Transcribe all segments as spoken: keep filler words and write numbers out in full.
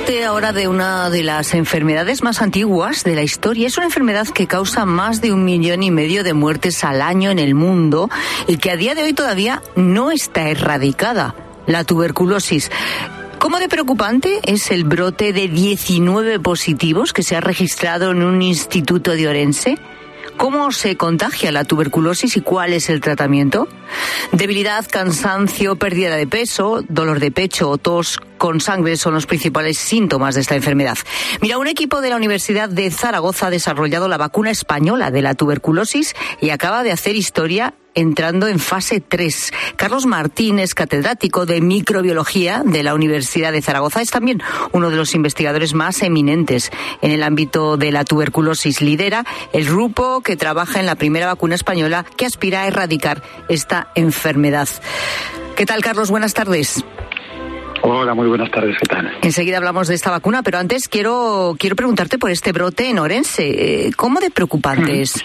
hablarte ahora de una de las enfermedades más antiguas de la historia. Es una enfermedad que causa más de un millón y medio de muertes al año en el mundo y que a día de hoy todavía no está erradicada, la tuberculosis. ¿Cómo de preocupante es el brote de diecinueve positivos que se ha registrado en un instituto de Orense? ¿Cómo se contagia la tuberculosis y cuál es el tratamiento? Debilidad, cansancio, pérdida de peso, dolor de pecho o tos con sangre son los principales síntomas de esta enfermedad. Mira, un equipo de la Universidad de Zaragoza ha desarrollado la vacuna española de la tuberculosis y acaba de hacer historia entrando en fase tres. Carlos Martín es catedrático de microbiología de la Universidad de Zaragoza. Es también uno de los investigadores más eminentes en el ámbito de la tuberculosis. Lidera el grupo que trabaja en la primera vacuna española que aspira a erradicar esta enfermedad. ¿Qué tal, Carlos? Buenas tardes. Hola, muy buenas tardes, ¿qué tal? Enseguida hablamos de esta vacuna, pero antes quiero quiero preguntarte por este brote en Orense. ¿Cómo de preocupante es?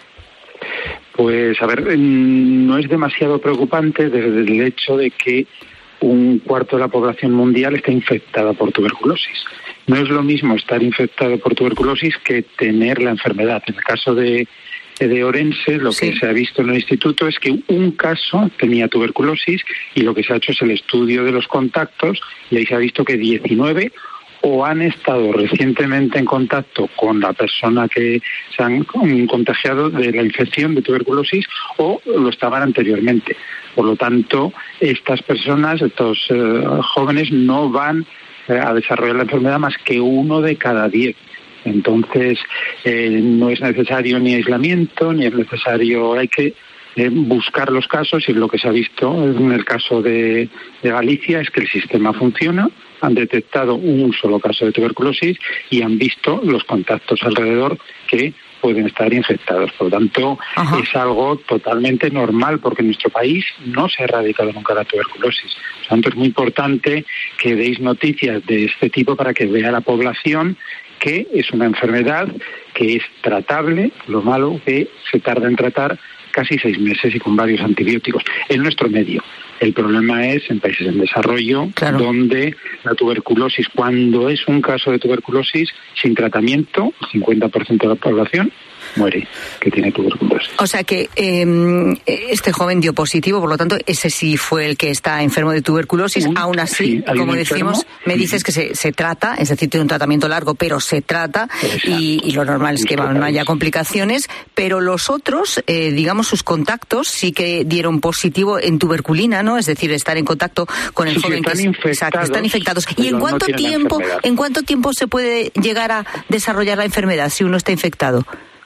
Pues, a ver, no es demasiado preocupante desde el hecho de que un cuarto de la población mundial está infectada por tuberculosis. No es lo mismo estar infectado por tuberculosis que tener la enfermedad. En el caso de, de Orense, lo sí. que se ha visto en el instituto es que un caso tenía tuberculosis y lo que se ha hecho es el estudio de los contactos y ahí se ha visto que diecinueve o han estado recientemente en contacto con la persona que se han contagiado de la infección de tuberculosis o lo estaban anteriormente. Por lo tanto, estas personas, estos eh, jóvenes, no van eh, a desarrollar la enfermedad más que uno de cada diez. Entonces, eh, no es necesario ni aislamiento, ni es necesario, hay que eh, buscar los casos y lo que se ha visto en el caso de, de Galicia es que el sistema funciona. Han detectado un solo caso de tuberculosis y han visto los contactos alrededor que pueden estar infectados. Por lo tanto, Ajá. es algo totalmente normal porque en nuestro país no se ha erradicado nunca la tuberculosis. Por lo tanto, es muy importante que deis noticias de este tipo para que vea la población que es una enfermedad que es tratable, lo malo que se tarda en tratar casi seis meses y con varios antibióticos en nuestro medio. El problema es en países en desarrollo, claro. donde la tuberculosis, cuando es un caso de tuberculosis sin tratamiento, el cincuenta por ciento de la población muere que tiene tuberculosis. O sea que eh, este joven dio positivo, por lo tanto, ese sí fue el que está enfermo de tuberculosis. Un, Aún así, sí, como decimos, me dices que se, se trata, es decir, tiene un tratamiento largo, pero se trata y, y lo normal es que no haya complicaciones, pero los otros, eh, digamos, sus contactos sí que dieron positivo en tuberculina, ¿no? Es decir, estar en contacto con el sí, joven que están, que infectados, exacto, están infectados. ¿Y en cuánto no tiempo, en cuánto tiempo se puede llegar a desarrollar la enfermedad si uno está infectado?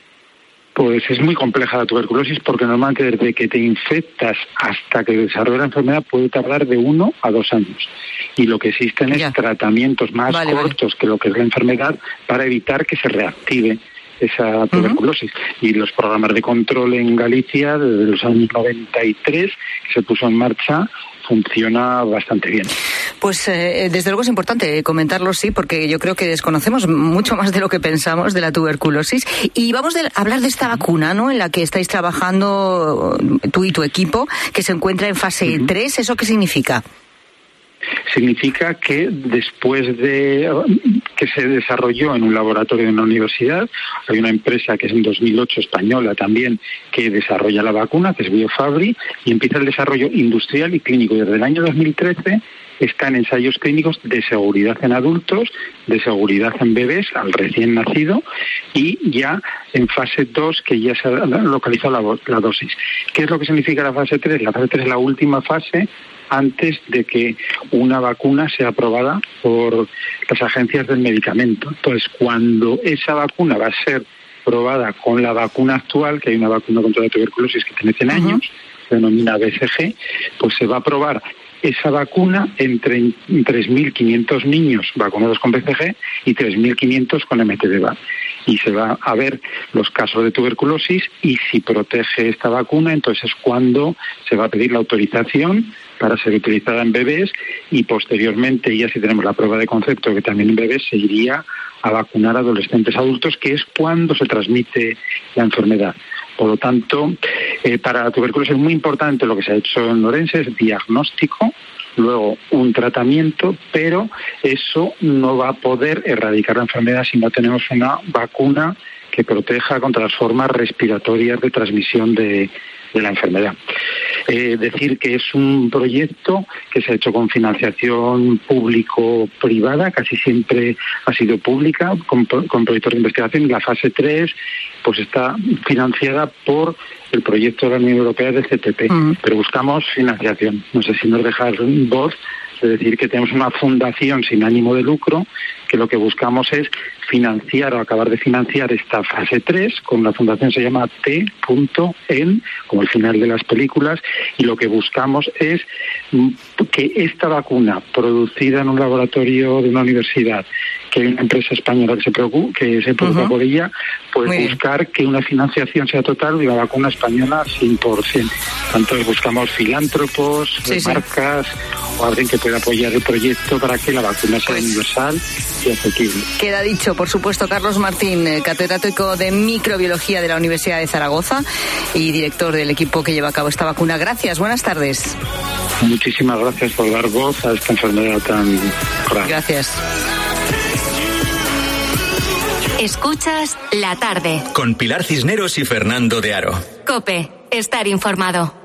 Pues es muy compleja la tuberculosis porque normalmente desde que te infectas hasta que desarrolla la enfermedad puede tardar de uno a dos años. Y lo que existen ya. es tratamientos más vale, cortos vale. que lo que es la enfermedad para evitar que se reactive esa tuberculosis. Uh-huh. Y los programas de control en Galicia desde los años noventa y tres que se puso en marcha funciona bastante bien. Pues eh, desde luego es importante comentarlo, sí, porque yo creo que desconocemos mucho más de lo que pensamos de la tuberculosi. Y vamos a hablar de esta vacuna, ¿no?, en la que estáis trabajando tú y tu equipo, que se encuentra en fase uh-huh. tres. ¿Eso qué significa? Significa que después de que se desarrolló en un laboratorio de una universidad, hay una empresa que es en dos mil ocho española también que desarrolla la vacuna, que es Biofabri, y empieza el desarrollo industrial y clínico. Desde el año dos mil trece está en ensayos clínicos de seguridad en adultos, de seguridad en bebés al recién nacido y ya en fase dos que ya se ha localizado la, la dosis. ¿Qué es lo que significa la fase tres? La fase tres es la última fase antes de que una vacuna sea aprobada por las agencias del medicamento. Entonces, cuando esa vacuna va a ser probada con la vacuna actual, que hay una vacuna contra la tuberculosis que tiene cien uh-huh. años, se denomina B C G, pues se va a probar esa vacuna entre tres mil quinientos niños vacunados con B C G y tres mil quinientos con M T D V A. Y se va a ver los casos de tuberculosis y si protege esta vacuna, entonces es cuando se va a pedir la autorización para ser utilizada en bebés y posteriormente, ya si tenemos la prueba de concepto que también en bebés, se iría a vacunar a adolescentes adultos, que es cuando se transmite la enfermedad. Por lo tanto, eh, para la tuberculosis es muy importante lo que se ha hecho en Orense, es diagnóstico, luego un tratamiento, pero eso no va a poder erradicar la enfermedad si no tenemos una vacuna que proteja contra las formas respiratorias de transmisión de, de la enfermedad. Eh, decir que es un proyecto que se ha hecho con financiación público-privada, casi siempre ha sido pública, con, con proyectos de investigación. La fase tres pues está financiada por el proyecto de la Unión Europea de C T P, uh-huh. pero buscamos financiación. No sé si nos dejas voz de decir que tenemos una fundación sin ánimo de lucro, que lo que buscamos es financiar o acabar de financiar esta fase tres, con la fundación se llama T N, como el final de las películas, y lo que buscamos es que esta vacuna, producida en un laboratorio de una universidad, que hay una empresa española que se preocupa, que se preocupa uh-huh. por ella, pues Muy buscar bien. que una financiación sea total y la vacuna española cien por ciento. Entonces buscamos filántropos, sí, marcas sí. o alguien que pueda apoyar el proyecto para que la vacuna sea pues, universal y asequible. Queda dicho, por supuesto. Carlos Martín, catedrático de microbiología de la Universidad de Zaragoza y director del equipo que lleva a cabo esta vacuna. Gracias, buenas tardes. Muchísimas gracias por dar voz a esta enfermedad tan grave. Gracias. Escuchas La Tarde con Pilar Cisneros y Fernando de Aro. COPE, estar informado.